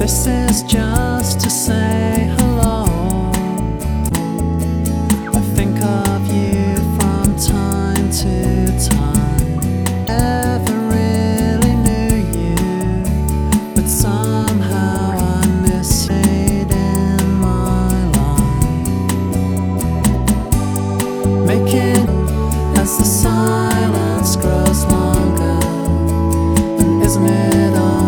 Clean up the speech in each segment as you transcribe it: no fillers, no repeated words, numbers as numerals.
This is just to say hello. I think of you from time to time. Never really knew you, but somehow I miss it in my life. Making as the silence grows longer, and isn't it all?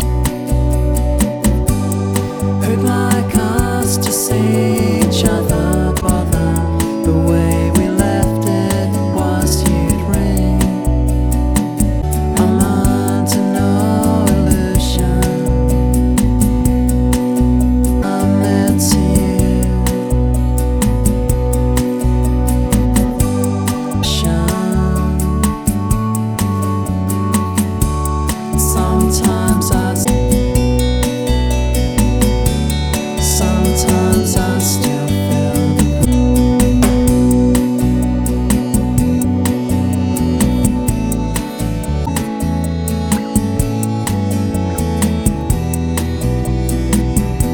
Who'd like us to see each other bother? The way we left it was you'd ring. I'm under no illusion. I'm there to you. Sometimes I still feel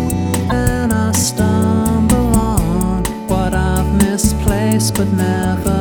and I stumble on what I've misplaced but never